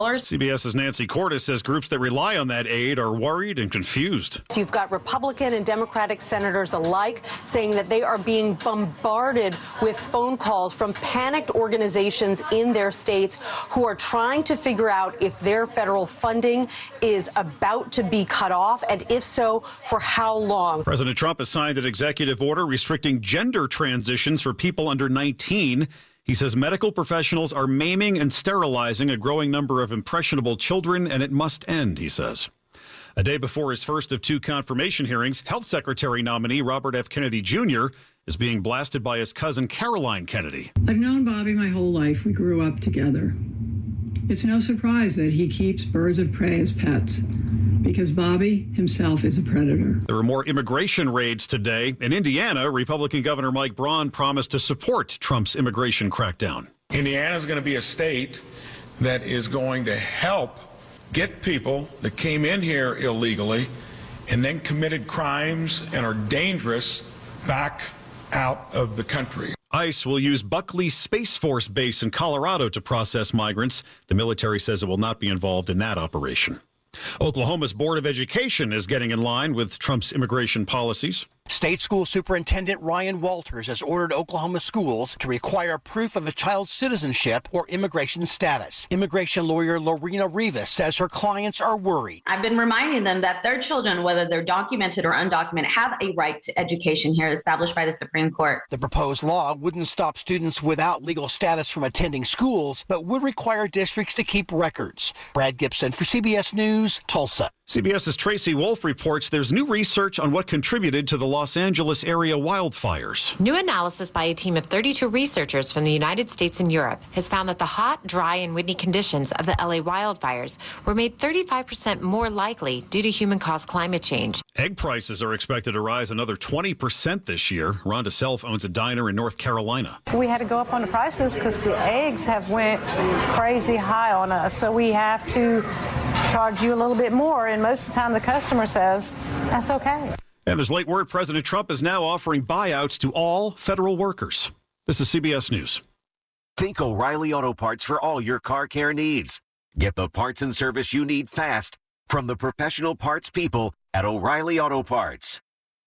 CBS's Nancy Cordes says groups that rely on that aid are worried and confused. You've got Republican and Democratic senators alike saying that they are being bombarded with phone calls from panicked organizations in their states who are trying to figure out if their federal funding is about to be cut off, and if so, for how long. President Trump has signed an executive order restricting gender transitions for people under 19. He says medical professionals are maiming and sterilizing a growing number of impressionable children, and it must end, he says. A day before his first of two confirmation hearings, Health Secretary nominee Robert F. Kennedy Jr. is being blasted by his cousin Caroline Kennedy. I've known Bobby my whole life. We grew up together. It's no surprise that he keeps birds of prey as pets, because Bobby himself is a predator. There were more immigration raids today. In Indiana, Republican Governor Mike Braun promised to support Trump's immigration crackdown. Indiana is going to be a state that is going to help get people that came in here illegally and then committed crimes and are dangerous back out of the country. ICE will use Buckley Space Force Base in Colorado to process migrants. The military says it will not be involved in that operation. Oklahoma's Board of Education is getting in line with Trump's immigration policies. State School Superintendent Ryan Walters has ordered Oklahoma schools to require proof of a child's citizenship or immigration status. Immigration lawyer Lorena Rivas says her clients are worried. I've been reminding them that their children, whether they're documented or undocumented, have a right to education here established by the Supreme Court. The proposed law wouldn't stop students without legal status from attending schools, but would require districts to keep records. Brad Gibson for CBS News, Tulsa. CBS's Tracy Wolf reports there's new research on what contributed to the Los Angeles area wildfires. New analysis by a team of 32 researchers from the United States and Europe has found that the hot, dry, and windy conditions of the LA wildfires were made 35% more likely due to human-caused climate change. Egg prices are expected to rise another 20% this year. Rhonda Self owns a diner in North Carolina. We had to go up on the prices because the eggs have went crazy high on us, so we have to charge you a little bit more, and most of the time the customer says that's okay. And there's late word President Trump is now offering buyouts to all federal workers. This is CBS News. Think O'Reilly Auto Parts for all your car care needs. Get the parts and service you need fast from the professional parts people at O'Reilly Auto Parts.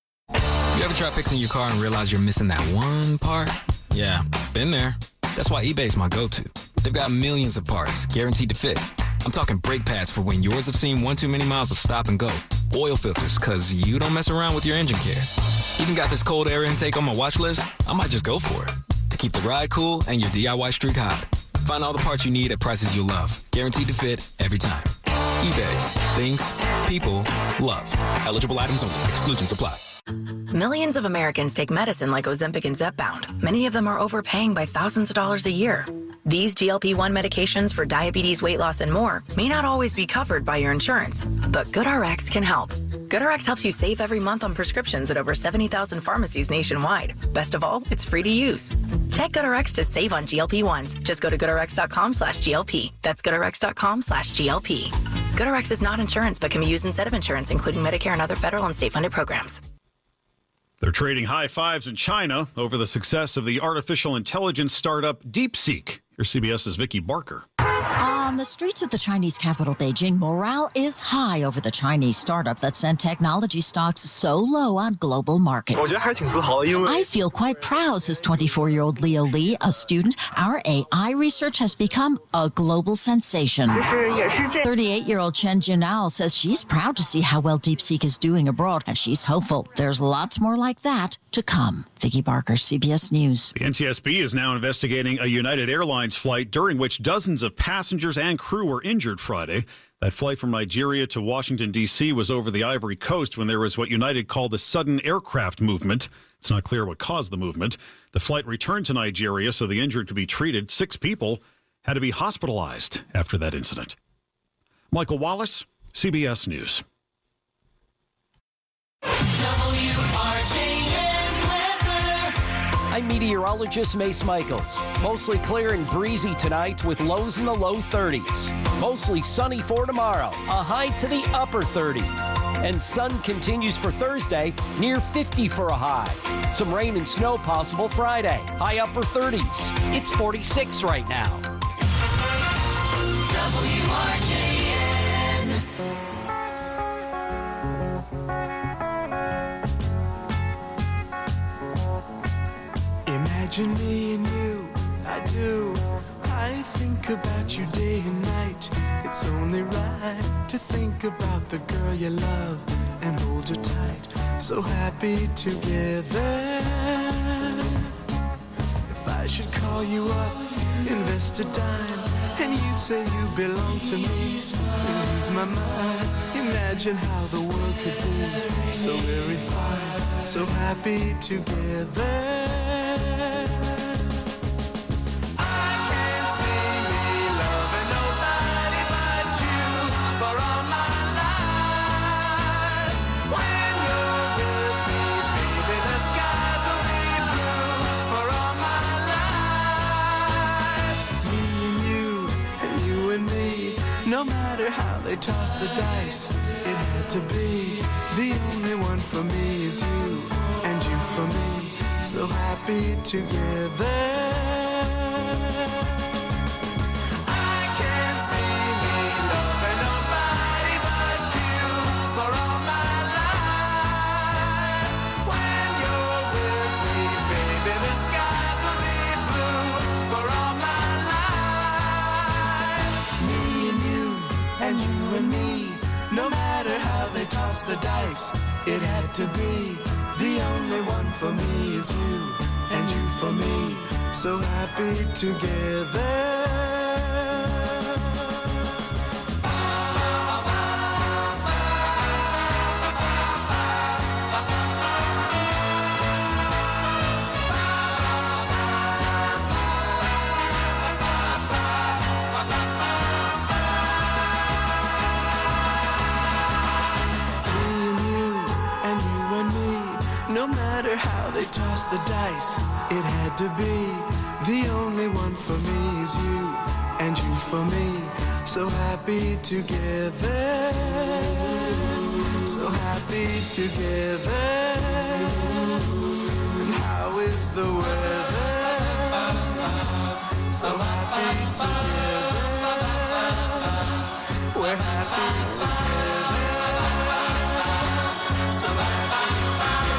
You ever try fixing your car and realize you're missing that one part? Yeah, been there. That's why eBay's my go-to. They've got millions of parts guaranteed to fit. I'm talking brake pads for when yours have seen one too many miles of stop and go. Oil filters, because you don't mess around with your engine care. Even got this cold air intake on my watch list. I might just go for it. To keep the ride cool and your DIY streak hot. Find all the parts you need at prices you love. Guaranteed to fit every time. eBay. Things, people, love. Eligible items only. Exclusions apply. Millions of Americans take medicine like Ozempic and Zepbound. Many of them are overpaying by thousands of dollars a year. These GLP-1 medications for diabetes, weight loss, and more may not always be covered by your insurance, but GoodRx can help. GoodRx helps you save every month on prescriptions at over 70,000 pharmacies nationwide. Best of all, it's free to use. Check GoodRx to save on GLP-1s. Just go to GoodRx.com/GLP. That's GoodRx.com/GLP. GoodRx is not insurance, but can be used instead of insurance, including Medicare and other federal and state-funded programs. They're trading high fives in China over the success of the artificial intelligence startup DeepSeek. Here's CBS's Vicki Barker. On the streets of the Chinese capital, Beijing, morale is high over the Chinese startup that sent technology stocks so low on global markets. I feel quite proud, says 24-year-old Leo Li, a student. Our AI research has become a global sensation. 38-year-old Chen Jinao says she's proud to see how well DeepSeek is doing abroad, and she's hopeful there's lots more like that to come. Vicki Barker, CBS News. The NTSB is now investigating a United Airlines flight during which dozens of passengers and crew were injured Friday. That flight from Nigeria to Washington, D.C. was over the Ivory Coast when there was what United called a sudden aircraft movement. It's not clear what caused the movement. The flight returned to Nigeria so the injured could be treated. 6 people had to be hospitalized after that incident. Michael Wallace, CBS News. I'm meteorologist Mace Michaels. Mostly clear and breezy tonight with lows in the low 30s. Mostly sunny for tomorrow, a high to the upper 30s. And sun continues for Thursday, near 50 for a high. Some rain and snow possible Friday, high upper 30s. It's 46 right now. WRJN. Imagine me and you, I do. I think about you day and night. It's only right to think about the girl you love and hold her tight. So happy together. If I should call you up, invest a dime, and you say you belong to me, ease my mind. Imagine how the world could be so very fine, so happy together. No matter how they toss the dice, it had to be. The only one for me is you, and you for me, so happy together. I can't see me loving nobody but you for all my life. When you're with me, baby, the skies will be blue for all my life. Me and you, and you and me, no matter how they toss the dice, it had to be. The only one for me is you, and you for me, so happy together. No matter how they toss the dice, it had to be. The only one for me is you, and you for me, so happy together. So happy together. And how is the weather? So happy together. We're happy together. So happy together.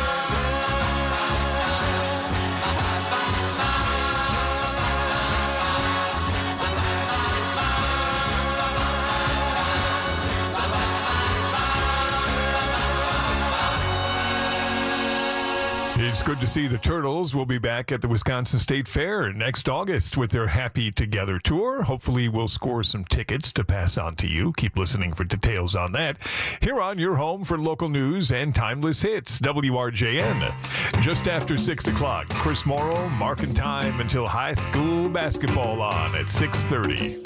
It's good to see the Turtles will be back at the Wisconsin State Fair next August with their Happy Together tour. Hopefully we'll score some tickets to pass on to you. Keep listening for details on that. Here on your home for local news and timeless hits, WRJN. Just after 6 o'clock, Chris Morrow, marking time until high school basketball on at 6:30.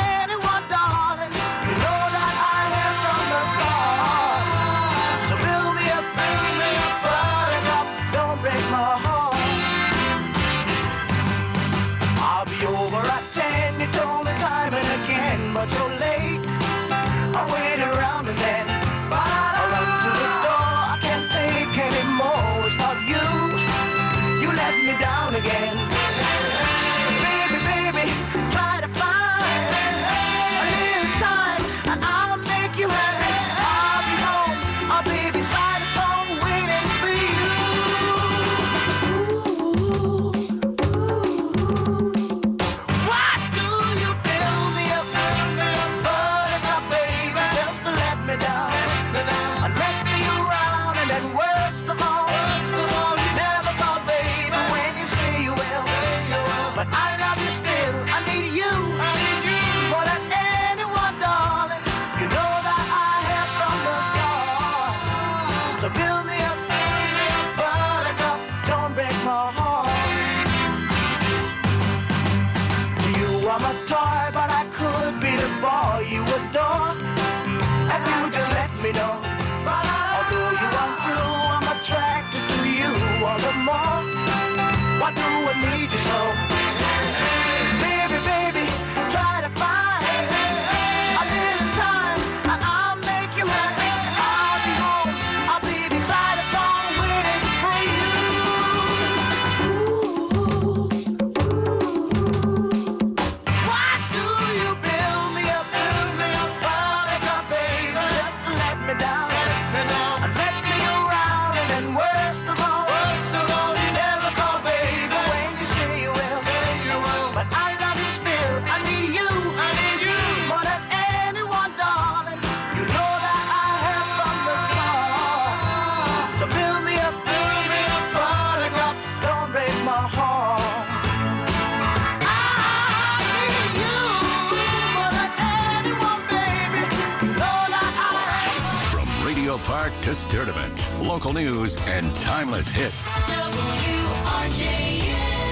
So build Why do I need you so? Baby, baby, try to find a little time and I'll make you happy. I'll be home, I'll be beside the phone waiting for you. Why do you build me up, buttercup, baby, just to let me down, and mess me around, and then worst of all, you never call, baby, when you say you will. But I love you still, I need you, more than anyone, darling. You know that I have from the start. So build me up, buttercup, don't break my heart. I need you more than anyone, baby. You know that I have. From Radio Park to Sturdivant, local news and timeless hits. WRJN.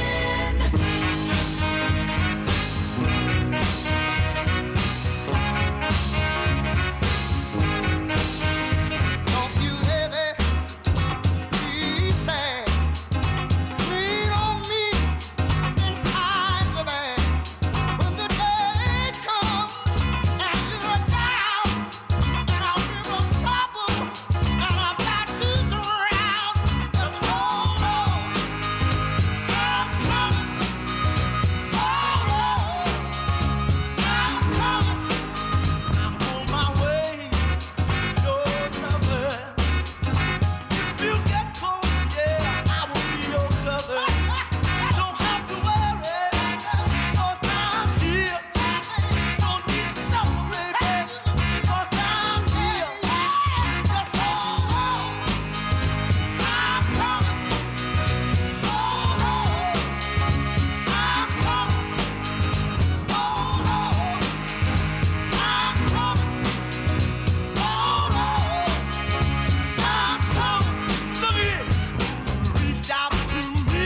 Don't you ever be sad. Lean on me in times of bad. When the day comes and you're down, and I'm in trouble, and I'm about to drown, just hold on. I'm coming. Hold on. I'm coming. I'm on my way. Your cover. If you get cold, yeah, I will be your cover. Don't have to worry, 'cause I'm here. Don't need to suffer, baby, 'cause I'm here. Just hold on. I'm coming. Hold on. I'm coming. Hold on. I'm coming. Hold on. I'm coming. Look at it. Reach out to me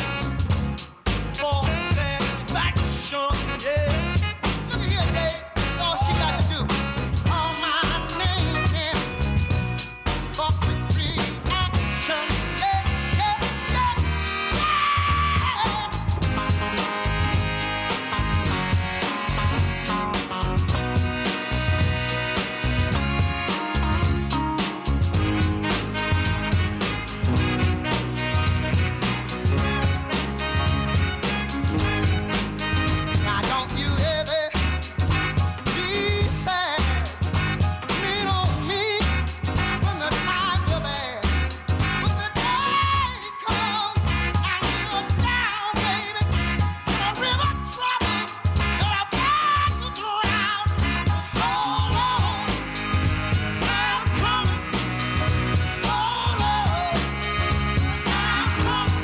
for satisfaction, yeah. Look at here, babe. That's all she got to do. Call my name, yeah. For quick reaction, yeah, yeah, yeah, Now don't you ever be sad. Lean on me when the times are bad. When the day comes and you're down, baby, in a river trouble, you're about to drown. Just hold on. I'm coming. Hold on. I'm coming.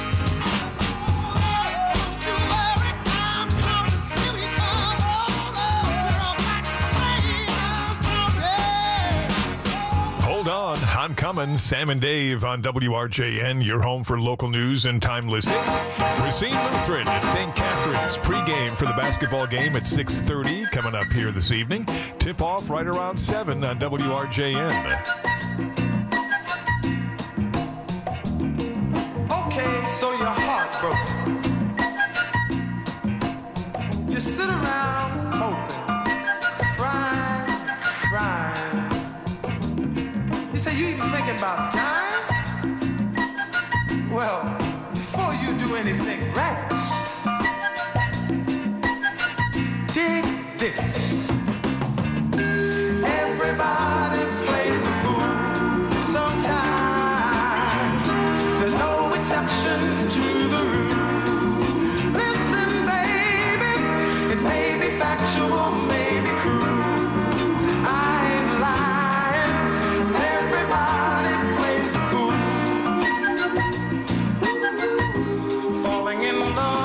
Don't you worry, I'm coming. Here we come. Hold on. We're about to fade. I'm coming. Hold on, I'm coming. Sam and Dave on WRJN, your home for local news and timeless hits. Racine Lutheran at St. Catherine's pregame for the basketball game at 6:30 coming up here this evening. Tip off right around 7 on WRJN. Okay, so you're heartbroken. You sit around hoping, crying. You say you even thinking about time? Well, before you do anything rash, dig this. Everybody plays the fool sometimes. There's no exception to the rule. Listen, baby, it may be factual, may be cruel. I ain't lying. Everybody plays the fool. Falling in love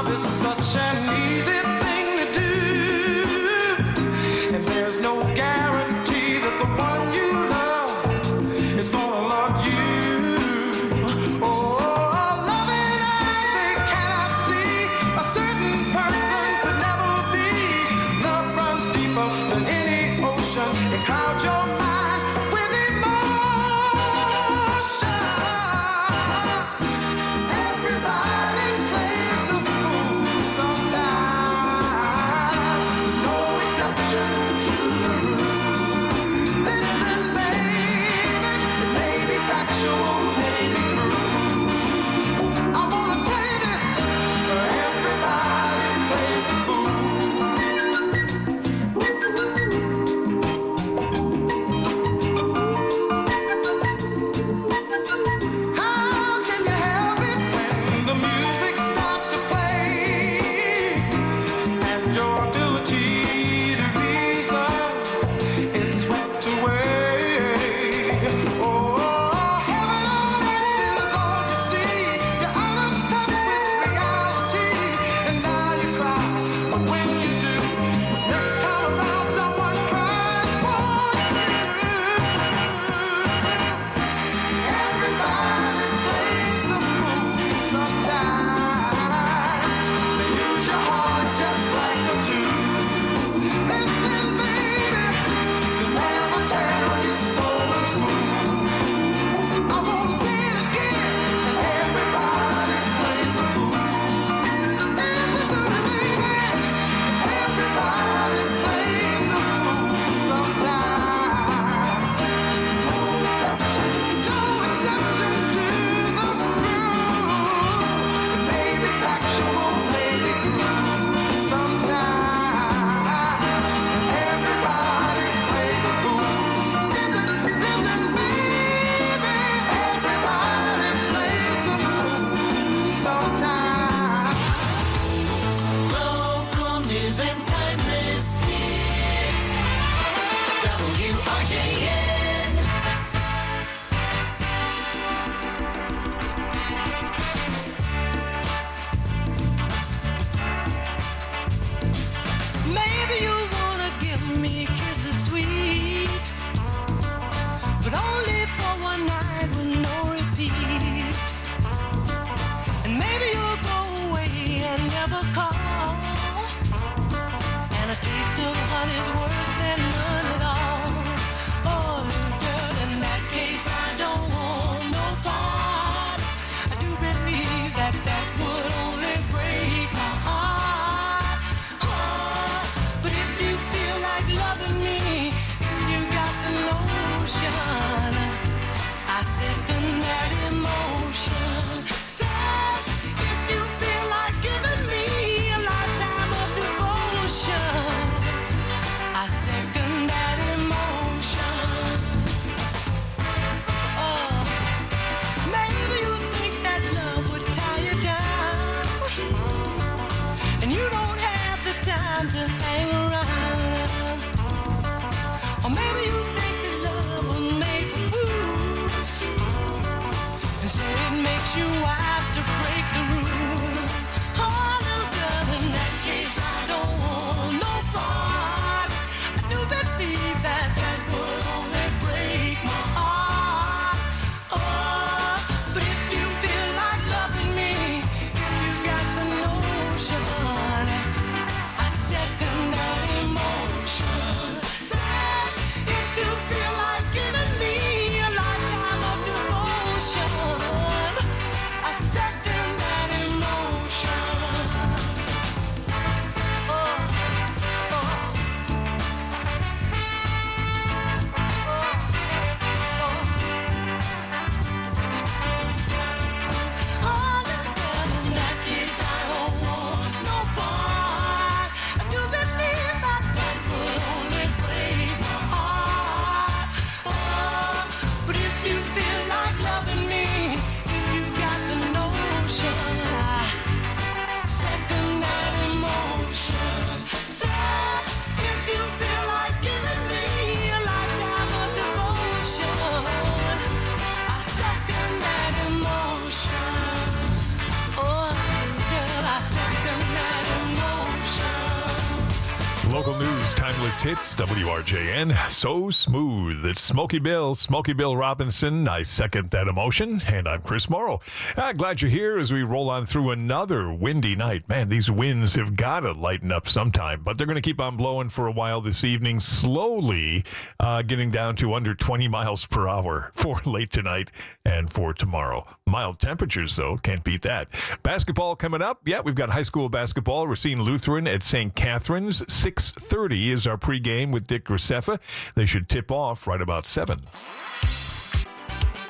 Local news, timeless hits, WRJN, so smooth. It's Smokey Bill Robinson. I second that emotion, and I'm Chris Morrow. Glad you're here as we roll on through another windy night. Man, these winds have got to lighten up sometime, but they're going to keep on blowing for a while this evening, slowly getting down to under 20 miles per hour for late tonight and for tomorrow. Mild temperatures, though, can't beat that. Basketball coming up. Yeah, we've got high school basketball. We're seeing Lutheran at St. Catherine's. 6:30 is our pregame with Dick Graceffa. They should tip off right about 7.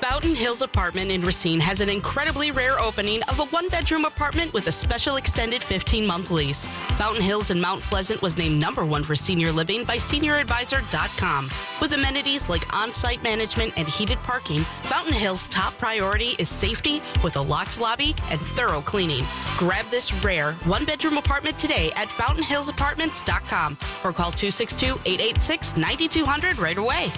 Fountain Hills Apartment in Racine has an incredibly rare opening of a one-bedroom apartment with a special extended 15-month lease. Fountain Hills in Mount Pleasant was named #1 for senior living by SeniorAdvisor.com. With amenities like on-site management and heated parking, Fountain Hills' top priority is safety with a locked lobby and thorough cleaning. Grab this rare one-bedroom apartment today at FountainHillsApartments.com or call 262-886-9200 right away.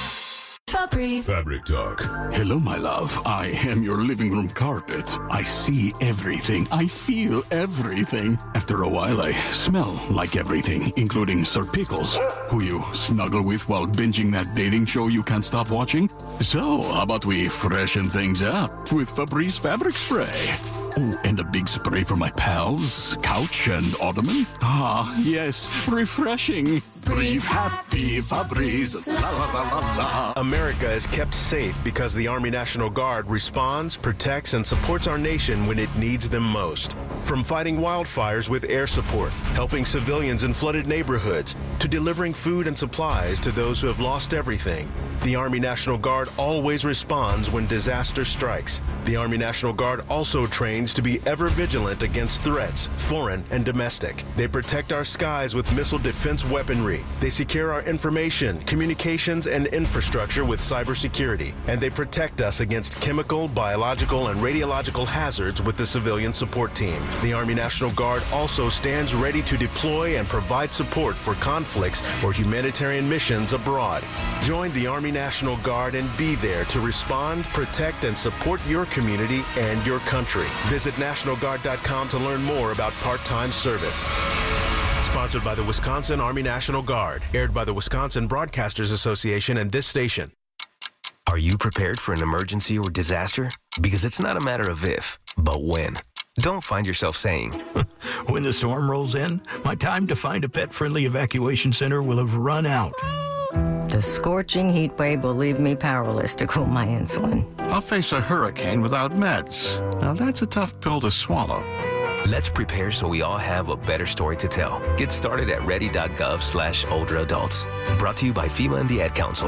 Febreze. Fabric Talk. Hello, my love. I am your living room carpet. I see everything. I feel everything. After a while, I smell like everything, including Sir Pickles, who you snuggle with while binging that dating show you can't stop watching. So, how about we freshen things up with Febreze Fabric Spray? Oh, and a big spray for my pals, couch and ottoman. Ah, yes, refreshing. Breathe happy, Febreze. La la la la la. America is kept safe because the Army National Guard responds, protects, and supports our nation when it needs them most. From fighting wildfires with air support, helping civilians in flooded neighborhoods, to delivering food and supplies to those who have lost everything, the Army National Guard always responds when disaster strikes. The Army National Guard also trains to be ever vigilant against threats, foreign and domestic. They protect our skies with missile defense weaponry. They secure our information, communications, and infrastructure with cybersecurity. And they protect us against chemical, biological, and radiological hazards with the civilian support team. The Army National Guard also stands ready to deploy and provide support for conflicts or humanitarian missions abroad. Join the Army National Guard and be there to respond, protect, and support your community and your country. Visit NationalGuard.com to learn more about part-time service. Sponsored by the Wisconsin Army National Guard. Aired by the Wisconsin Broadcasters Association and this station. Are you prepared for an emergency or disaster? Because it's not a matter of if, but when. Don't find yourself saying, when the storm rolls in, my time to find a pet-friendly evacuation center will have run out. The scorching heat wave will leave me powerless to cool my insulin. I'll face a hurricane without meds. Now that's a tough pill to swallow. Let's prepare so we all have a better story to tell. Get started at ready.gov/older adults. Brought to you by FEMA and the Ad Council.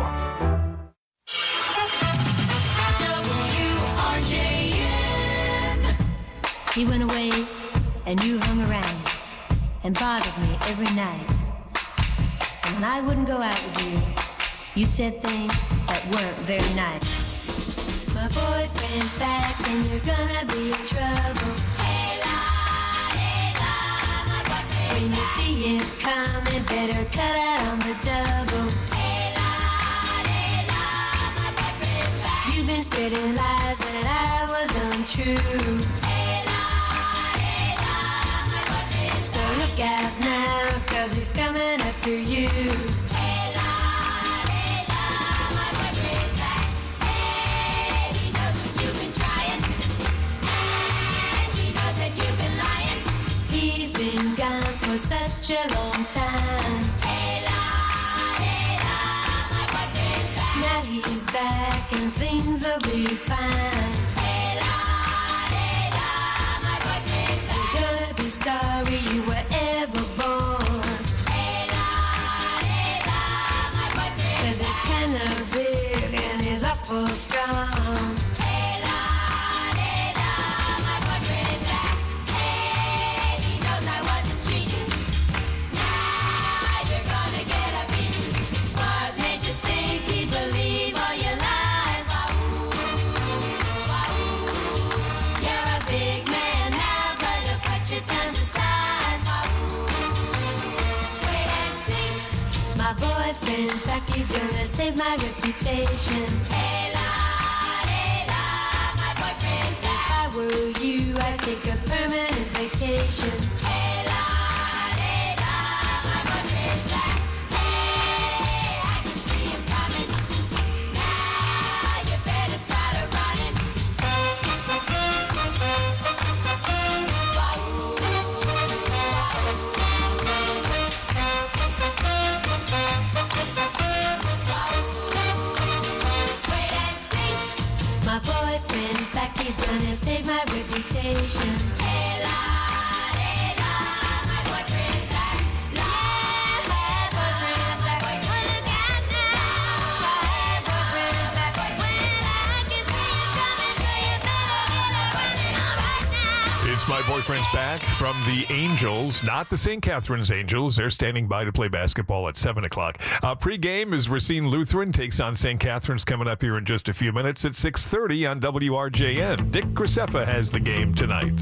He went away and you hung around and bothered me every night. And when I wouldn't go out with you, you said things that weren't very nice. My boyfriend's back and you're gonna be in trouble. Hey la, my boyfriend. When you see him coming, better cut out on the double. Hey la, my boyfriend's back. You've been spreading lies that I was untrue. Hey la, my boyfriend's back. So look out now, 'cause he's coming after you. Such a long time. Hey la, my boyfriend's back. Now he's back and things will be fine. Hey la, my boyfriend's back. You're gonna be sorry you were ever born. Hey la, my boyfriend's 'cause it's kinda big and he's awful strong. Boyfriend's back, he's gonna save my reputation. Hey la, my boyfriend's back. If I were you, I'd take a permanent vacation. Hey la, my boyfriend's back. Hey, I can see him coming. Now you better start running. My boyfriend's back, he's gonna save my reputation. Hey la, my boyfriend's back. La, my boyfriend's back. Well, look out now. My boyfriend's back. Well, I can It's My Boyfriend's Back from the Angels, not the St. Catharines Angels. They're standing by to play basketball at 7 o'clock. Pre-game is Racine Lutheran takes on St. Catharines coming up here in just a few minutes at 6:30 on WRJN. Dick Graceffa has the game tonight.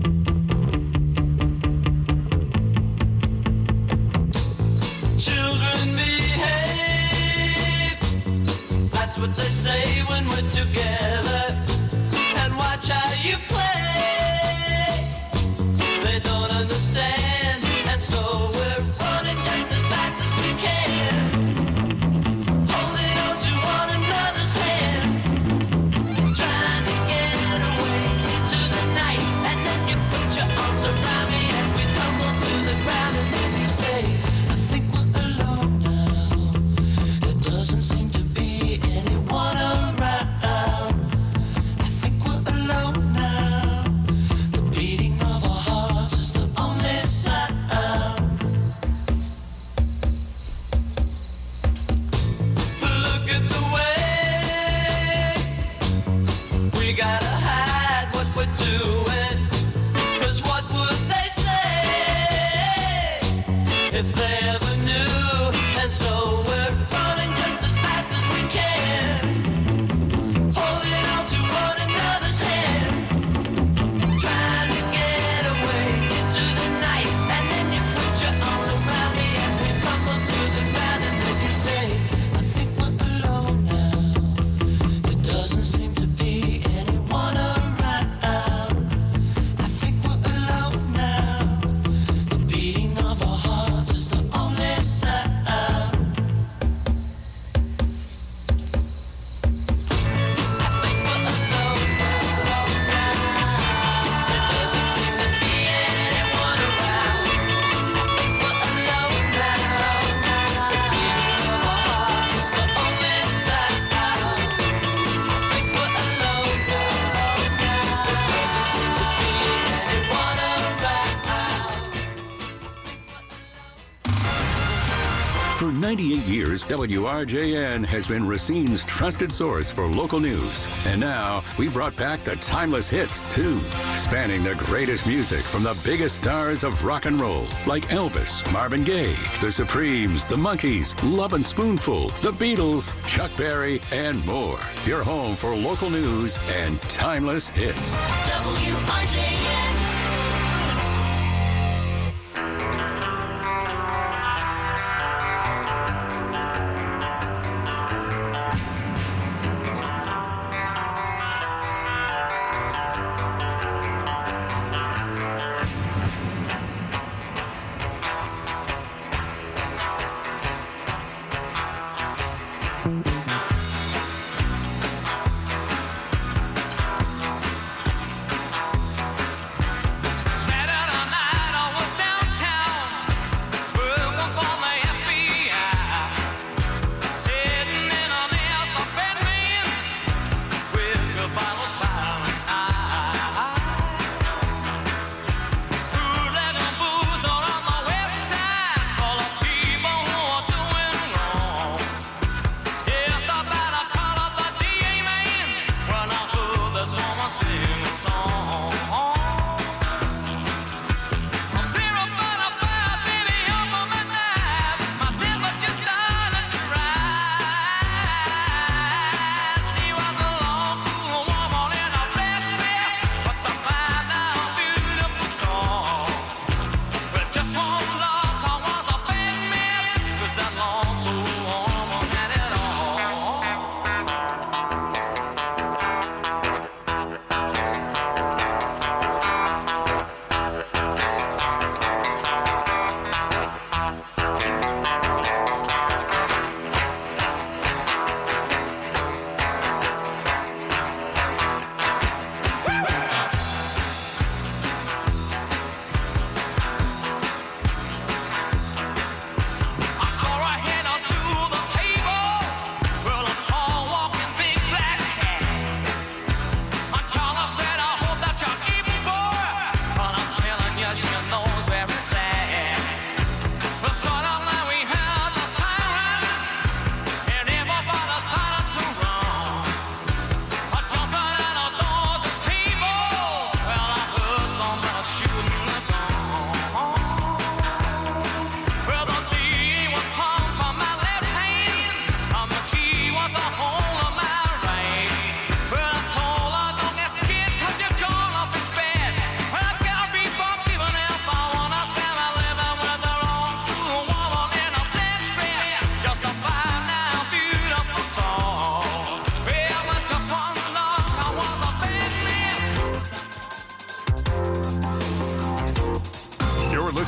Children behave, that's what they say when we're together, and watch how you play. They don't understand, and so we're running just as fast as we can, holding on to one another's hand, trying to get away into the night, and then you put your arms around me as we tumble to the ground, and then you say, I think we're alone now. There doesn't seem to be anyone around. I think we're alone now. The beating of our hearts is the only sound. Look at the way we gotta hide what we're doing. 'Cause what would they say if they ever knew? And so we're running just as fast as we can, holding on to one another's hand, trying to get away into the night, and then you put your arms around me as we tumble through the ground, and then you say, I think we're alone now. There doesn't seem to be anyone around. I think we're alone now. The beating of our hearts is the only sound. For 98 years, WRJN has been Racine's trusted source for local news. And now, we brought back the timeless hits, too, spanning the greatest music from the biggest stars of rock and roll, like Elvis, Marvin Gaye, The Supremes, The Monkees, Lovin' Spoonful, The Beatles, Chuck Berry, and more. Your home for local news and timeless hits. WRJN.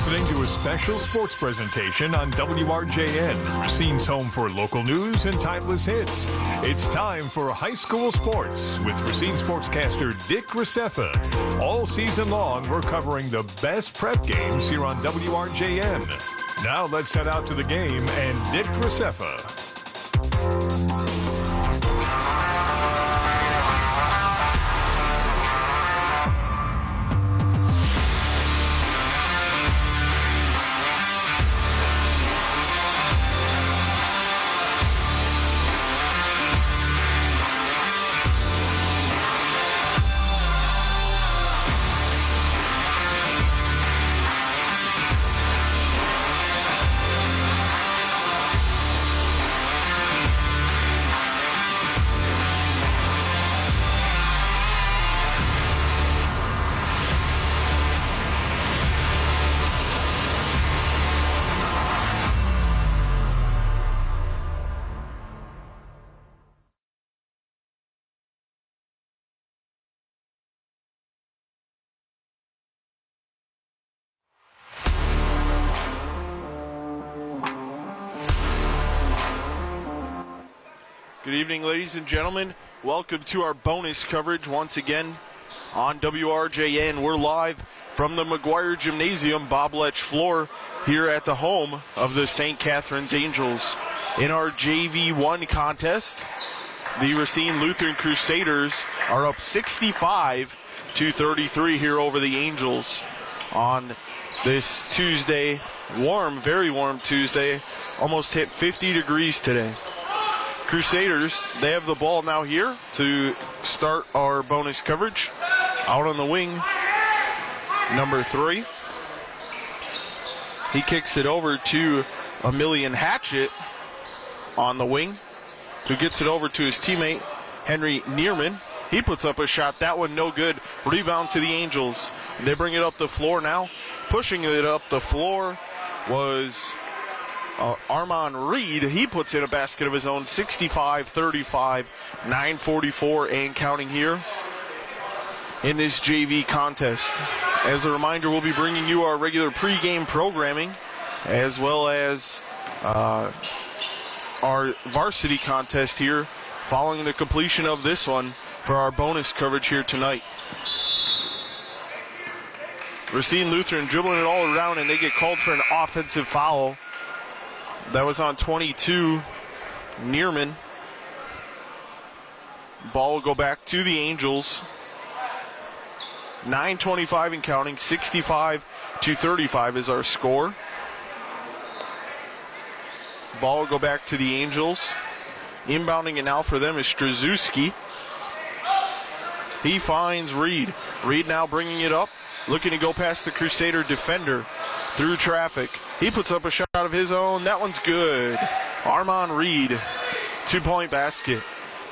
listening to a special sports presentation on WRJN, Racine's home for local news and timeless hits. It's time for High School Sports with Racine sportscaster Dick Graceffa. All season long, we're covering the best prep games here on WRJN. Now let's head out to the game and Dick Graceffa. Good evening, ladies and gentlemen. Welcome to our bonus coverage once again on WRJN. We're live from the McGuire Gymnasium Bob Letch floor here at the home of the St. Catharines Angels. In our JV1 contest, the Racine Lutheran Crusaders are up 65-33 here over the Angels on this Tuesday. Warm, very warm Tuesday. Almost hit 50 degrees today. Crusaders, they have the ball now here to start our bonus coverage. Out on the wing, number 3. He kicks it over to Emilian Hatchett on the wing, who gets it over to his teammate, Henry Neerman. He puts up a shot. That one no good. Rebound to the Angels. They bring it up the floor now. Pushing it up the floor was Armand Reed. He puts in a basket of his own. 65-35, 9:44 and counting here in this JV contest. As a reminder, we'll be bringing you our regular pregame programming as well as our varsity contest here following the completion of this one for our bonus coverage here tonight. Racine Lutheran dribbling it all around, and they get called for an offensive foul. That was on 22, Neerman. Ball will go back to the Angels. 9:25 and counting. 65-35 is our score. Ball will go back to the Angels. Inbounding it now for them is Straszewski. He finds Reed. Reed now bringing it up. Looking to go past the Crusader defender through traffic. He puts up a shot of his own. That one's good. Armand Reed, 2-point basket.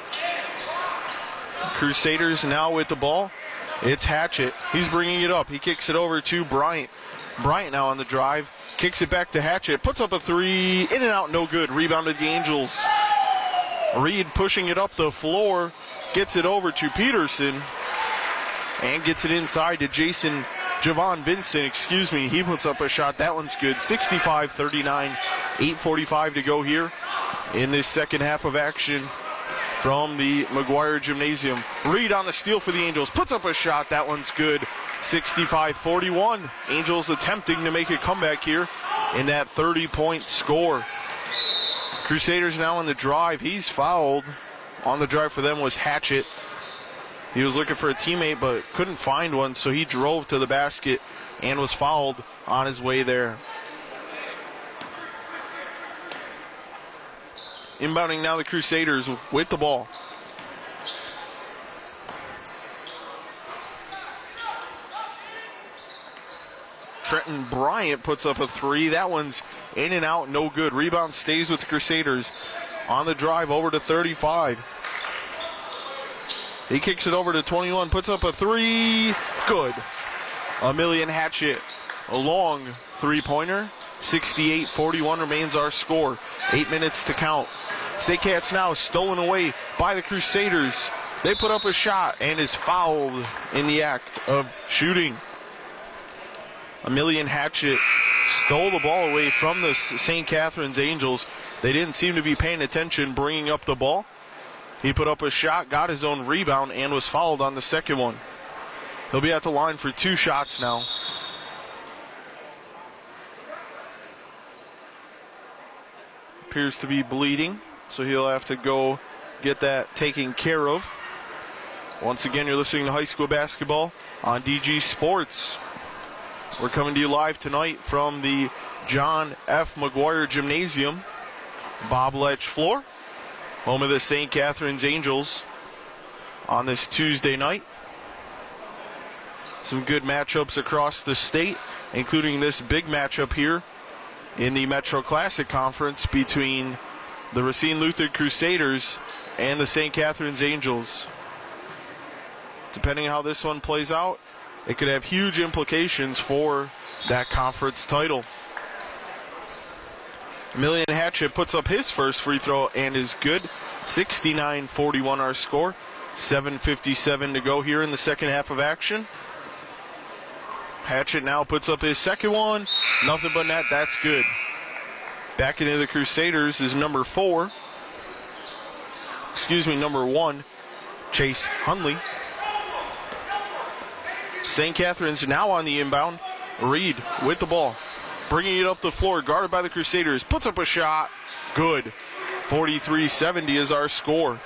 Crusaders now with the ball. It's Hatchett. He's bringing it up. He kicks it over to Bryant. Bryant now on the drive. Kicks it back to Hatchett. Puts up a 3. In and out, no good. Rebounded the Angels. Reed pushing it up the floor. Gets it over to Peterson. And gets it inside to Javon Vincent, He puts up a shot. That one's good. 65-39, 8:45 to go here in this second half of action from the McGuire Gymnasium. Reed on the steal for the Angels. Puts up a shot. That one's good. 65-41. Angels attempting to make a comeback here in that 30-point score. Crusaders now on the drive. He's fouled. On the drive for them was Hatchett. He was looking for a teammate but couldn't find one, so he drove to the basket and was fouled on his way there. Inbounding now the Crusaders with the ball. Trenton Bryant puts up a 3. That one's in and out, no good. Rebound stays with the Crusaders. On the drive over to 35. He kicks it over to 21, puts up a 3. Good. Emilian Hatchett, a long three-pointer. 68-41 remains our score. 8 minutes to count. St. Cat's now stolen away by the Crusaders. They put up a shot and is fouled in the act of shooting. Emilian Hatchett stole the ball away from the St. Catherine's Angels. They didn't seem to be paying attention bringing up the ball. He put up a shot, got his own rebound, and was fouled on the second one. He'll be at the line for 2 shots now. Appears to be bleeding, so he'll have to go get that taken care of. Once again, you're listening to high school basketball on DG Sports. We're coming to you live tonight from the John F. McGuire Gymnasium, Bob Letch floor, home of the St. Catherine's Angels on this Tuesday night. Some good matchups across the state, including this big matchup here in the Metro Classic Conference between the Racine Lutheran Crusaders and the St. Catherine's Angels. Depending on how this one plays out, it could have huge implications for that conference title. Emilian Hatchett puts up his first free throw and is good. 69-41 our score. 7:57 to go here in the second half of action. Hatchett now puts up his second one. Nothing but net. That's good. Back into the Crusaders is number 1, Chase Hunley. St. Catherine's now on the inbound. Reed with the ball, bringing it up the floor, guarded by the Crusaders. Puts up a shot. Good. 43-70 is our score.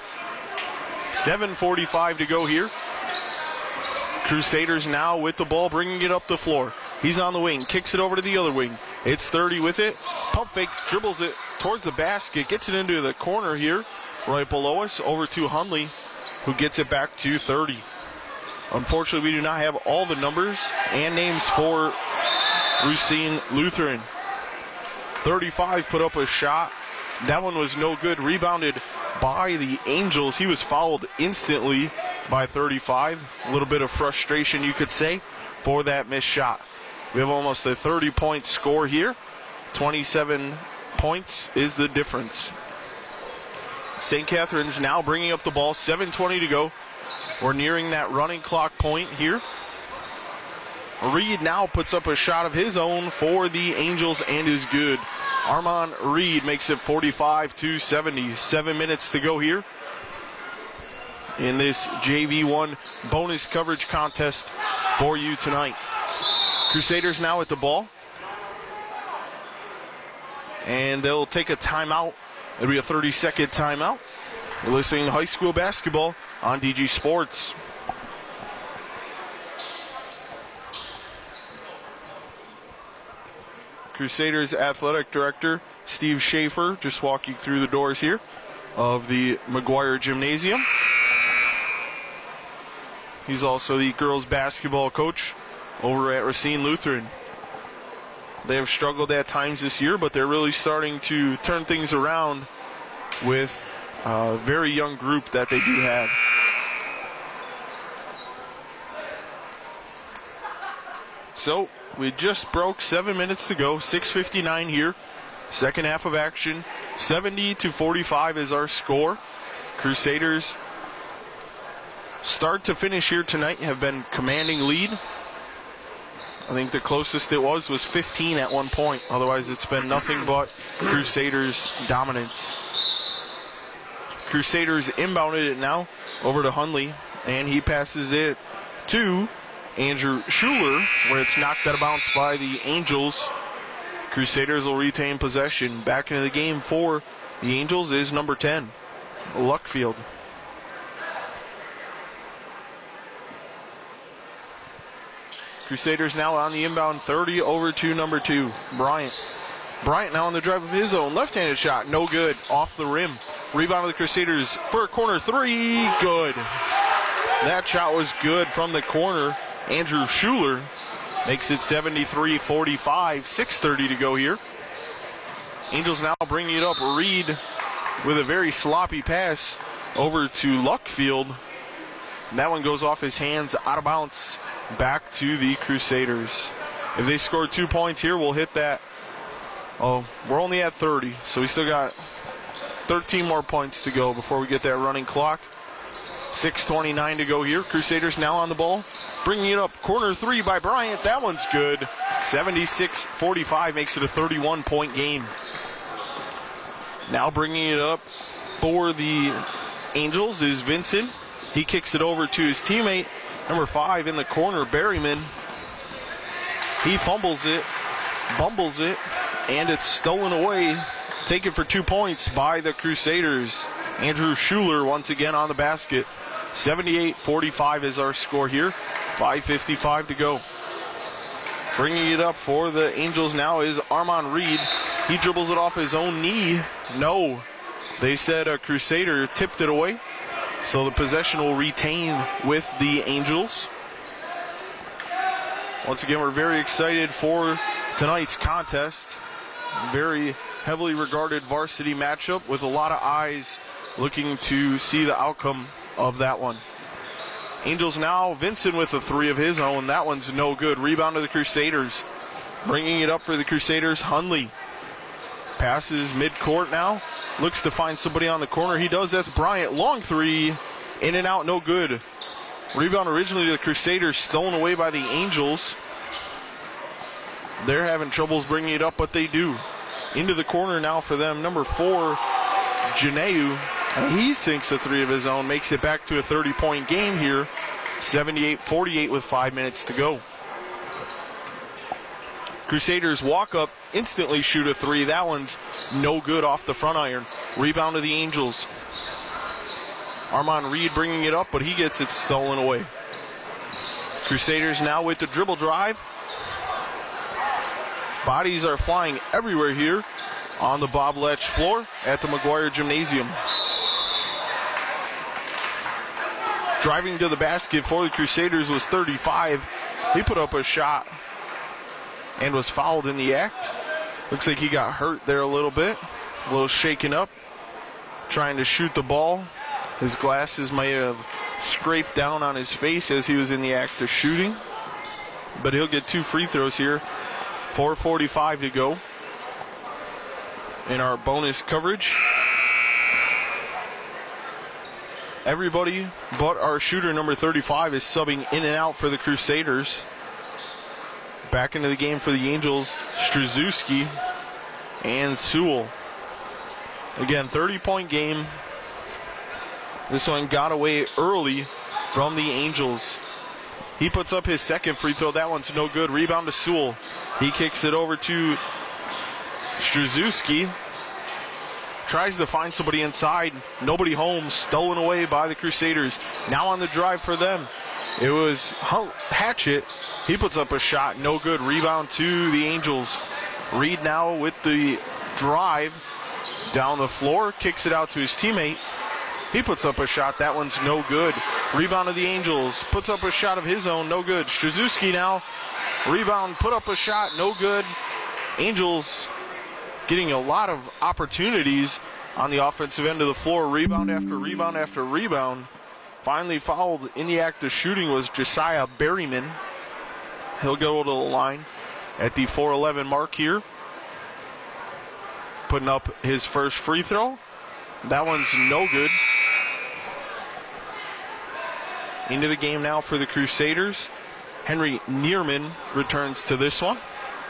7:45 to go here. Crusaders now with the ball, bringing it up the floor. He's on the wing, kicks it over to the other wing. It's 30 with it. Pump fake, dribbles it towards the basket, gets it into the corner here, right below us, over to Hunley, who gets it back to 30. Unfortunately, we do not have all the numbers and names for Racine Lutheran. 35 put up a shot. That one was no good. Rebounded by the Angels. He was fouled instantly by 35. A little bit of frustration, you could say, for that missed shot. We have almost a 30-point score here. 27 points is the difference. St. Catherine's now bringing up the ball. 7:20 to go. We're nearing that running clock point here. Reed now puts up a shot of his own for the Angels and is good. Armand Reed makes it 45-70. 7 minutes to go here in this JV1 bonus coverage contest for you tonight. Crusaders now at the ball. And they'll take a timeout. It'll be a 30-second timeout. You're listening to high school basketball on DG Sports. Crusaders Athletic Director Steve Schaefer just walking through the doors here of the McGuire Gymnasium. He's also the girls basketball coach over at Racine Lutheran. They have struggled at times this year, but they're really starting to turn things around with a very young group that they do have. So we just broke 7 minutes to go. 6:59 here. Second half of action. 70-45 is our score. Crusaders, start to finish here tonight, have been commanding lead. I think the closest it was 15 at one point. Otherwise, it's been nothing but Crusaders' dominance. Crusaders inbounded it now over to Hunley, and he passes it to Andrew Schuler, where it's knocked out of bounds by the Angels. Crusaders will retain possession. Back into the game for the Angels is number 10, Luckfield. Crusaders now on the inbound 30 over to number 2, Bryant. Bryant now on the drive of his own. Left-handed shot, no good. Off the rim. Rebound of the Crusaders for a corner 3. Good. That shot was good from the corner. Andrew Schuler makes it 73-45. 6:30 to go here. Angels now bringing it up. Reed with a very sloppy pass over to Luckfield. That one goes off his hands, out of bounds. Back to the Crusaders. If they score 2 points here, we'll hit that. Oh, we're only at 30, so we still got 13 more points to go before we get that running clock. 6:29 to go here. Crusaders now on the ball. Bringing it up. Corner three by Bryant. That one's good. 76-45 makes it a 31-point game. Now bringing it up for the Angels is Vincent. He kicks it over to his teammate, number 5 in the corner, Berryman. He fumbles it, bumbles it, and it's stolen away. Taken for 2 points by the Crusaders. Andrew Schuler once again on the basket. 78-45 is our score here. 5:55 to go. Bringing it up for the Angels now is Armand Reed. He dribbles it off his own knee. No, they said a Crusader tipped it away. So the possession will retain with the Angels. Once again, we're very excited for tonight's contest. Very heavily regarded varsity matchup with a lot of eyes looking to see the outcome of that one. Angels now, Vincent with a 3 of his own. That one's no good. Rebound to the Crusaders. Bringing it up for the Crusaders, Hunley. Passes midcourt now. Looks to find somebody on the corner. He does. That's Bryant. Long 3. In and out, no good. Rebound originally to the Crusaders, stolen away by the Angels. They're having troubles bringing it up, but they do. Into the corner now for them. Number 4, Janeu. He sinks a 3 of his own, makes it back to a 30-point game here. 78-48 with 5 minutes to go. Crusaders walk up, instantly shoot a 3. That one's no good off the front iron. Rebound to the Angels. Armand Reed bringing it up, but he gets it stolen away. Crusaders now with the dribble drive. Bodies are flying everywhere here on the Bob Letch floor at the McGuire Gymnasium. Driving to the basket for the Crusaders was 35. He put up a shot and was fouled in the act. Looks like he got hurt there a little bit. A little shaken up. Trying to shoot the ball. His glasses may have scraped down on his face as he was in the act of shooting. But he'll get 2 free throws here. 4:45 to go in our bonus coverage. Everybody but our shooter, number 35, is subbing in and out for the Crusaders. Back into the game for the Angels, Strzezuski and Sewell. Again, 30-point game. This one got away early from the Angels. He puts up his second free throw. That one's no good. Rebound to Sewell. He kicks it over to Strzezuski. Tries to find somebody inside. Nobody home. Stolen away by the Crusaders. Now on the drive for them. It was Hatchett. He puts up a shot. No good. Rebound to the Angels. Reed now with the drive. Down the floor. Kicks it out to his teammate. He puts up a shot. That one's no good. Rebound to the Angels. Puts up a shot of his own. No good. Strzezuski now. Rebound. Put up a shot. No good. Angels getting a lot of opportunities on the offensive end of the floor. Rebound after rebound after rebound. Finally fouled in the act of shooting was Josiah Berryman. He'll go to the line at the 4:11 mark here. Putting up his first free throw. That one's no good. Into the game now for the Crusaders. Henry Neerman returns to this one.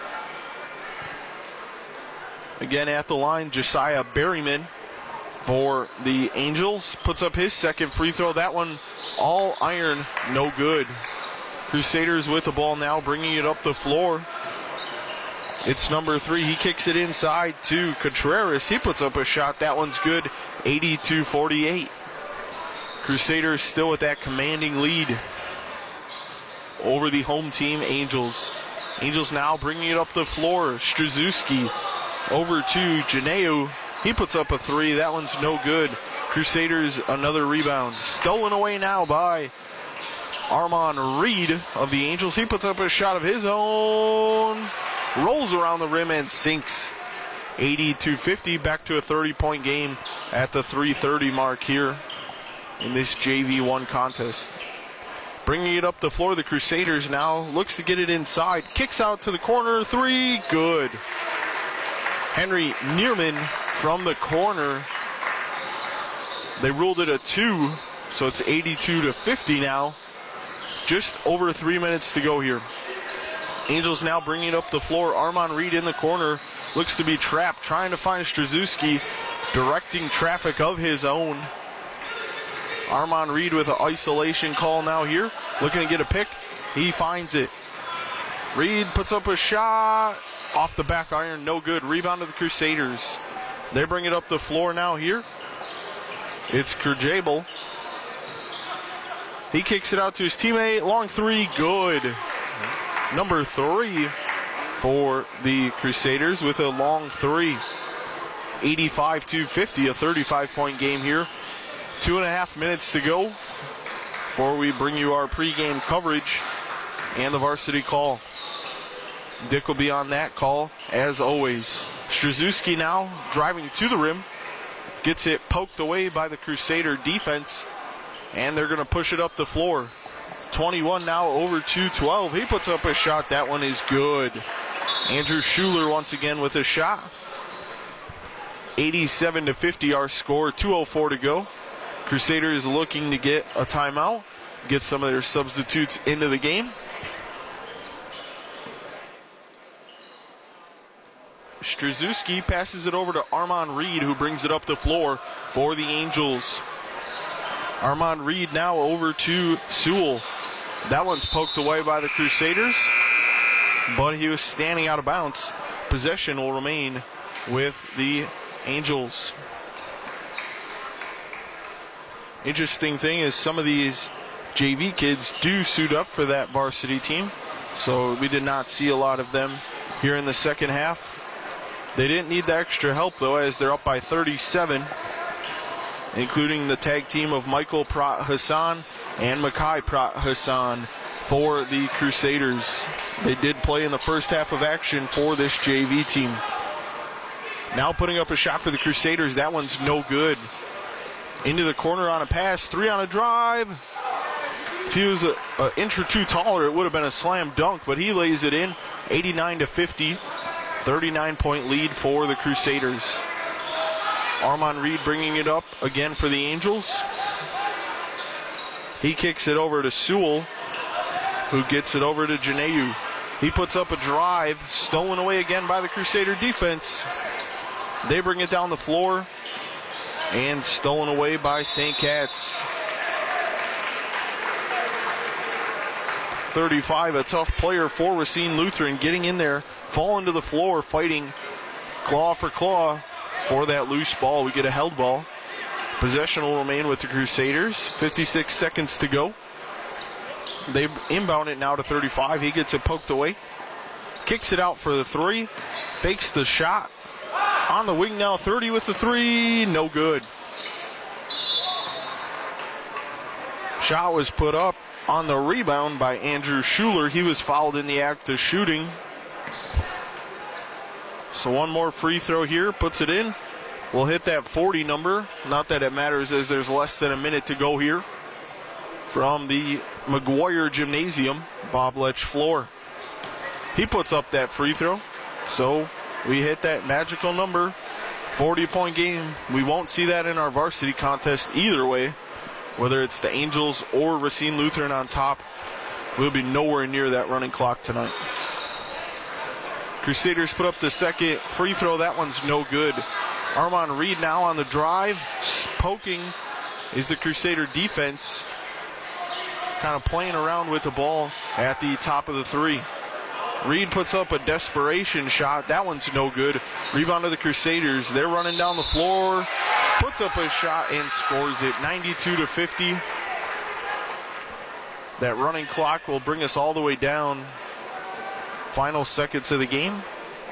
Again at the line, Josiah Berryman for the Angels. Puts up his second free throw. That one all iron, no good. Crusaders with the ball now, bringing it up the floor. It's number 3. He kicks it inside to Contreras. He puts up a shot. That one's good. 82-48. Crusaders still with that commanding lead over the home team, Angels. Angels now bringing it up the floor. Strzezuski over to Janeu. He puts up a 3. That one's no good. Crusaders another rebound. Stolen away now by Armand Reed of the Angels. He puts up a shot of his own. Rolls around the rim and sinks. 80-50. Back to a 30-point game at the 3:30 mark here in this JV1 contest. Bringing it up the floor, the Crusaders now looks to get it inside. Kicks out to the corner. 3. Good. Henry Neerman from the corner. They ruled it a 2, So it's 82-50 now. Just over 3 minutes to go here. Angels now bringing up the floor. Armand Reed in the corner. Looks to be trapped, trying to find Strzelecki, directing traffic of his own. Armand Reed with an isolation call now here. Looking to get a pick. He finds it. Reed puts up a shot. Off the back iron, no good. Rebound to the Crusaders. They bring it up the floor now here. It's Kerjabel. He kicks it out to his teammate. Long three, good. Number 3 for the Crusaders with a long three. 85-50, a 35-point game here. 2.5 minutes to go before we bring you our pregame coverage and the varsity call. Dick will be on that call, as always. Strzelecki now driving to the rim. Gets it poked away by the Crusader defense, and they're going to push it up the floor. 21 now over to 12. He puts up a shot. That one is good. Andrew Schuler once again with a shot. 87-50 our score. 2:04 to go. Crusaders looking to get a timeout. Get some of their substitutes into the game. Strzelecki passes it over to Armand Reed, who brings it up the floor for the Angels. Armand Reed now over to Sewell. That one's poked away by the Crusaders, but he was standing out of bounds. Possession will remain with the Angels. Interesting thing is some of these JV kids do suit up for that varsity team, so we did not see a lot of them here in the second half. They didn't need the extra help, though, as they're up by 37, including the tag team of Michael Prat Hassan and Makai Prat Hassan for the Crusaders. They did play in the first half of action for this JV team. Now putting up a shot for the Crusaders. That one's no good. Into the corner on a pass, 3 on a drive. If he was an inch or two taller, it would have been a slam dunk, but he lays it in. 89-50. 39-point lead for the Crusaders. Armand Reed bringing it up again for the Angels. He kicks it over to Sewell, who gets it over to Janeu. He puts up a drive, stolen away again by the Crusader defense. They bring it down the floor, and stolen away by St. Cat's. 35, a tough player for Racine Lutheran, getting in there, falling to the floor, fighting claw for claw for that loose ball. We get a held ball. Possession will remain with the Crusaders. 56 seconds to go. They inbound it now to 35. He gets it poked away. Kicks it out for the 3. Fakes the shot. On the wing now, 30 with the 3. No good. Shot was put up on the rebound by Andrew Schuler. He was fouled in the act of shooting. So one more free throw here, puts it in. We'll hit that 40 number. Not that it matters, as there's less than a minute to go here from the McGuire Gymnasium Bob Letch floor. He puts up that free throw, so we hit that magical number. 40-point game. We won't see that in our varsity contest either way, whether it's the Angels or Racine Lutheran on top. We'll be nowhere near that running clock tonight. Crusaders put up the second free throw. That one's no good. Armand Reed now on the drive. Poking is the Crusader defense. Kind of playing around with the ball at the top of the 3. Reed puts up a desperation shot. That one's no good. Rebound to the Crusaders. They're running down the floor. Puts up a shot and scores it. 92-50. That running clock will bring us all the way down. Final seconds of the game.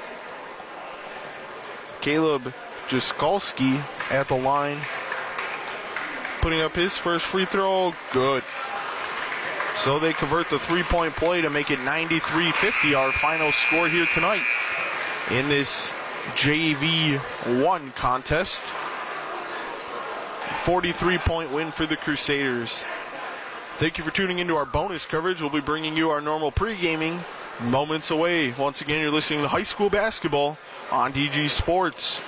Caleb Jaskolski at the line, putting up his first free throw. Good. So they convert the three-point play to make it 93-50, our final score here tonight in this JV1 contest. 43-point win for the Crusaders. Thank you for tuning into our bonus coverage. We'll be bringing you our normal pre-gaming moments away. Once again, you're listening to high school basketball on DG Sports.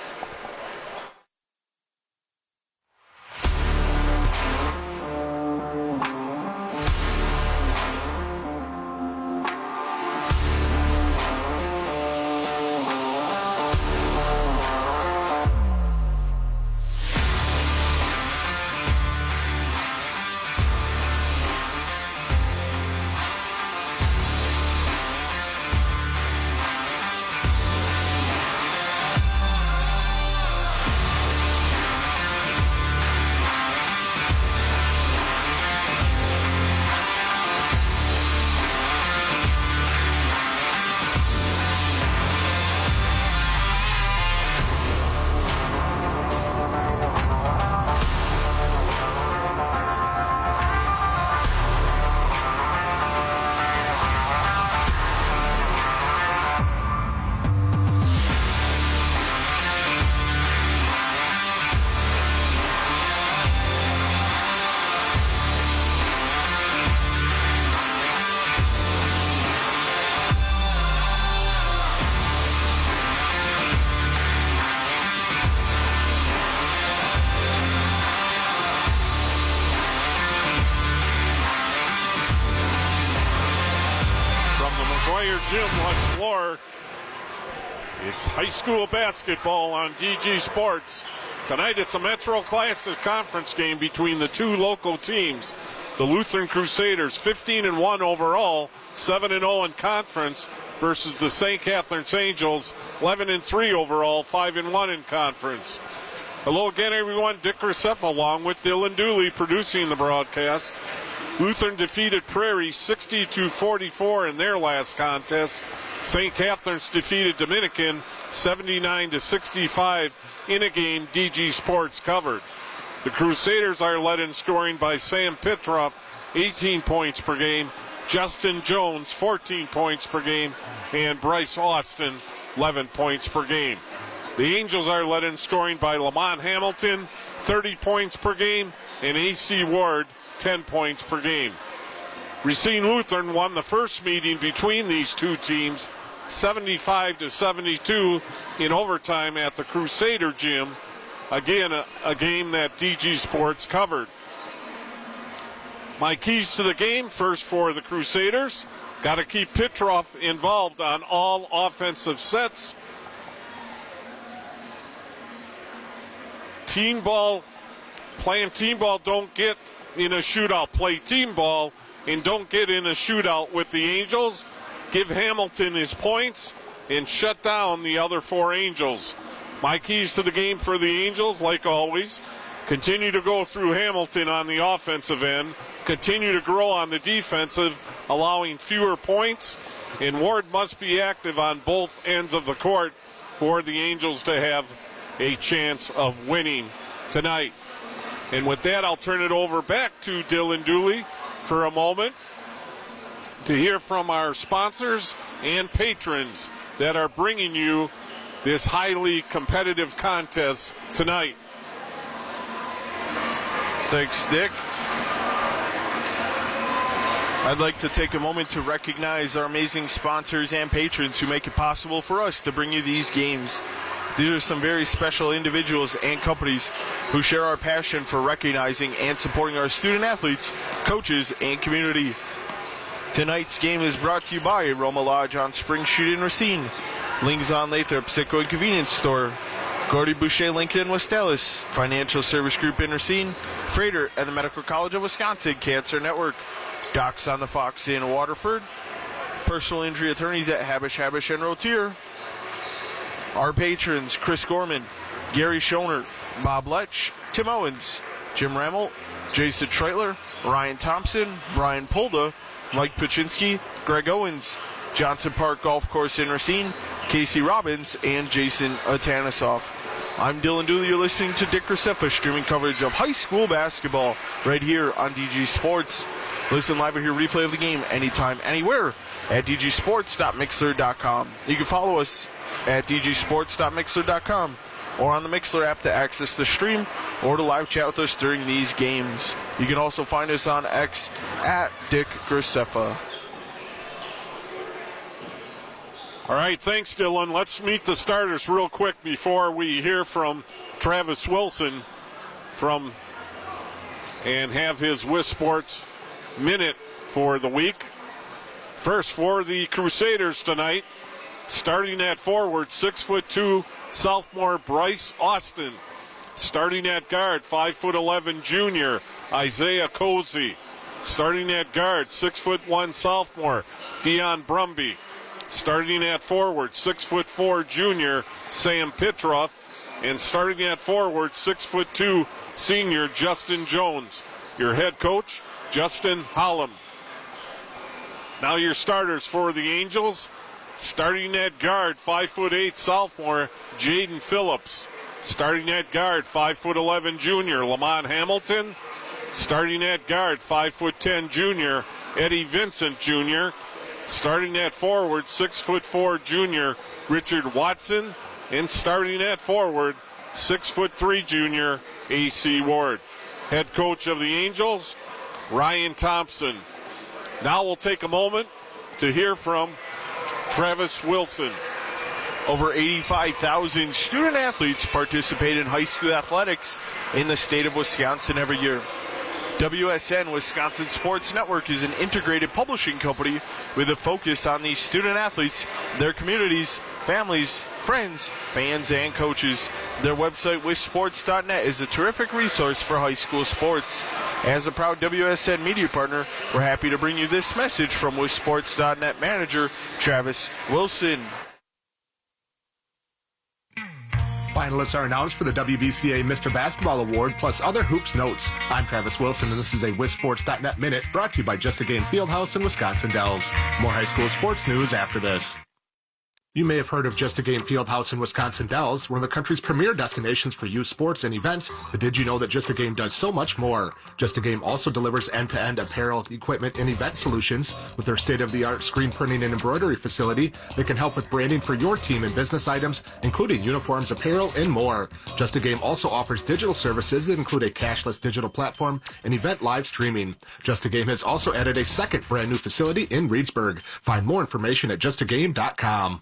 Dwyer Gym Lunch Floor. It's high school basketball on DG Sports. Tonight it's a Metro Classic Conference game between the two local teams. The Lutheran Crusaders, 15-1 overall, 7-0 in conference, versus the St. Catherine's Angels, 11-3 overall, 5-1 in conference. Hello again, everyone. Dick Graceffa along with Dylan Dooley producing the broadcast. Lutheran defeated Prairie 60-44 in their last contest. St. Catherine's defeated Dominican 79-65 in a game DG Sports covered. The Crusaders are led in scoring by Sam Pitroff, 18 points per game, Justin Jones, 14 points per game, and Bryce Austin, 11 points per game. The Angels are led in scoring by Lamont Hamilton, 30 points per game, and A.C. Ward, 10 points per game. Racine Lutheran won the first meeting between these two teams, 75-72 in overtime at the Crusader Gym. Again, a game that DG Sports covered. My keys to the game, first for the Crusaders, got to keep Pitroff involved on all offensive sets. Team ball, playing team ball, don't get in a shootout. Play team ball and don't get in a shootout with the Angels. Give Hamilton his points and shut down the other four Angels. My keys to the game for the Angels, like always, continue to go through Hamilton on the offensive end, continue to grow on the defensive, allowing fewer points, and Ward must be active on both ends of the court for the Angels to have a chance of winning tonight. And with that, I'll turn it over back to Dylan Dooley for a moment to hear from our sponsors and patrons that are bringing you this highly competitive contest tonight. Thanks, Dick. I'd like to take a moment to recognize our amazing sponsors and patrons who make it possible for us to bring you these games. These are some very special individuals and companies who share our passion for recognizing and supporting our student athletes, coaches, and community. Tonight's game is brought to you by Roma Lodge on Spring Street in Racine, Lings on Lathrop, Sitco and Convenience Store, Gordy Boucher, Lincoln and West Ellis, Financial Service Group in Racine, Freighter and the Medical College of Wisconsin Cancer Network, Docs on the Fox in Waterford, Personal Injury Attorneys at Habish, and Rotier. Our patrons, Chris Gorman, Gary Schoner, Bob Letch, Tim Owens, Jim Rammel, Jason Treitler, Ryan Thompson, Brian Polda, Mike Paczynski, Greg Owens, Johnson Park Golf Course in Racine, Casey Robbins, and Jason Atanasoff. I'm Dylan Dooley. You're listening to Dick Graceffa, streaming coverage of high school basketball right here on DG Sports. Listen live or hear replay of the game anytime, anywhere at dgsports.mixler.com. You can follow us at dgsports.mixler.com or on the Mixler app to access the stream or to live chat with us during these games. You can also find us on X at Dick Graceffa. All right, thanks, Dylan. Let's meet the starters real quick before we hear from Travis Wilson and have his WIS Sports Minute for the week. First, for the Crusaders tonight, starting at forward, 6'2", sophomore Bryce Austin. Starting at guard, 5'11", junior Isaiah Cozy. Starting at guard, 6'1", sophomore Dion Brumby. Starting at forward, 6'4", junior Sam Pitroff. And starting at forward, 6'2", senior Justin Jones. Your head coach, Justin Hollum. Now your starters for the Angels. Starting at guard, 5'8", sophomore Jaden Phillips. Starting at guard, 5'11", junior Lamont Hamilton. Starting at guard, 5'10", junior Eddie Vincent Jr. Starting at forward, 6'4", junior Richard Watson. And starting at forward, 6'3", junior A.C. Ward. Head coach of the Angels, Ryan Thompson. Now we'll take a moment to hear from Travis Wilson. Over 85,000 student athletes participate in high school athletics in the state of Wisconsin every year. WSN, Wisconsin Sports Network, is an integrated publishing company with a focus on the student athletes, their communities, families, friends, fans, and coaches. Their website, wishsports.net, is a terrific resource for high school sports. As a proud WSN media partner, we're happy to bring you this message from wishsports.net manager Travis Wilson. Finalists are announced for the WBCA Mr. Basketball Award, plus other hoops notes. I'm Travis Wilson, and this is a WisSports.net Minute brought to you by Just a Game Fieldhouse and Wisconsin Dells. More high school sports news after this. You may have heard of Just a Game Fieldhouse in Wisconsin Dells, one of the country's premier destinations for youth sports and events, but did you know that Just a Game does so much more? Just a Game also delivers end-to-end apparel, equipment, and event solutions. With their state-of-the-art screen printing and embroidery facility, they can help with branding for your team and business items, including uniforms, apparel, and more. Just a Game also offers digital services that include a cashless digital platform and event live streaming. Just a Game has also added a second brand new facility in Reedsburg. Find more information at justagame.com.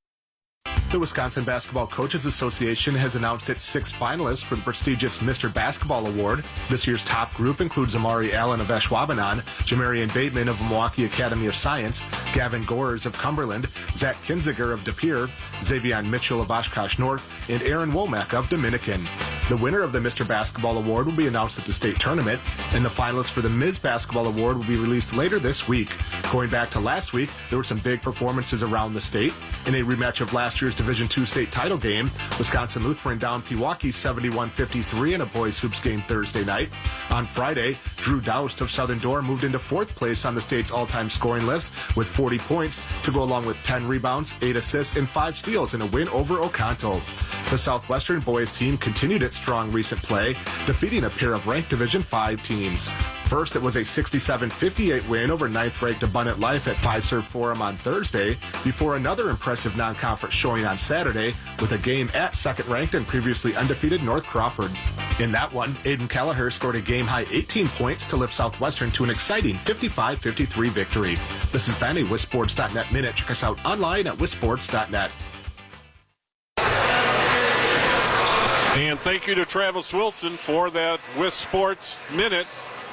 The Wisconsin Basketball Coaches Association has announced its 6 finalists for the prestigious Mr. Basketball Award. This year's top group includes Amari Allen of Ashwaubenon, Jamarian Bateman of Milwaukee Academy of Science, Gavin Gores of Cumberland, Zach Kinziger of De Pere, Xavion Mitchell of Oshkosh North, and Aaron Womack of Dominican. The winner of the Mr. Basketball Award will be announced at the state tournament, and the finalists for the Ms. Basketball Award will be released later this week. Going back to last week, there were some big performances around the state. In a rematch of last year's Division II state title game, Wisconsin Lutheran downed Pewaukee 71-53 in a boys hoops game Thursday night. On Friday, Drew Doust of Southern Door moved into 4th place on the state's all-time scoring list with 40 points to go along with 10 rebounds, 8 assists, and 5 steals in a win over Oconto. The Southwestern boys team continued its strong recent play, defeating a pair of ranked Division V teams. First, it was a 67-58 win over 9th-ranked Abundant Life at Fiserv Forum on Thursday, before another impressive non-conference showing on Saturday with a game at 2nd-ranked and previously undefeated North Crawford. In that one, Aiden Kelleher scored a game-high 18 points to lift Southwestern to an exciting 55-53 victory. This has been a WisSports.net Minute. Check us out online at WisSports.net. And thank you to Travis Wilson for that WisSports Minute.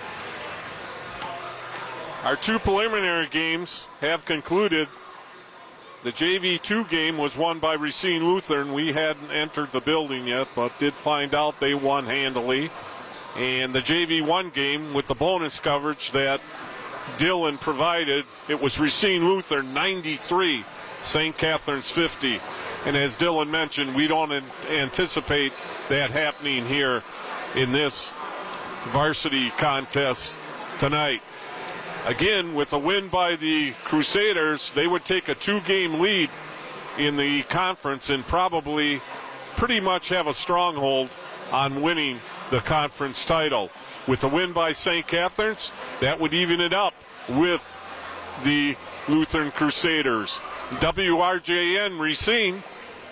Our 2 preliminary games have concluded. The JV2 game was won by Racine Lutheran. We hadn't entered the building yet, but did find out they won handily. And the JV1 game, with the bonus coverage that Dylan provided, it was Racine Lutheran 93, St. Catherine's 50. And as Dylan mentioned, we don't anticipate that happening here in this varsity contest tonight. Again, with a win by the Crusaders, they would take a 2-game lead in the conference and probably pretty much have a stronghold on winning the conference title. With the win by St. Catherine's, that would even it up with the Lutheran Crusaders. WRJN Racine.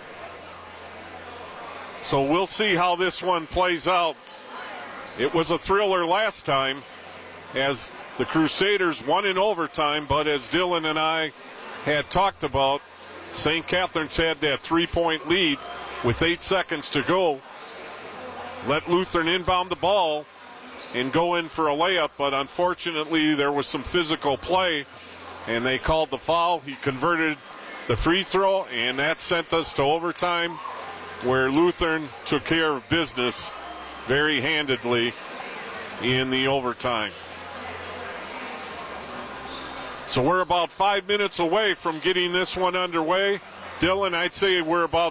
So we'll see how this one plays out. It was a thriller last time as the Crusaders won in overtime, but as Dylan and I had talked about, St. Catherine's had that 3-point lead with 8 seconds to go. Let Lutheran inbound the ball and go in for a layup, but unfortunately there was some physical play and they called the foul. He converted the free throw, and that sent us to overtime, where Lutheran took care of business very handedly in the overtime. So we're about 5 minutes away from getting this one underway. Dylan, I'd say we're about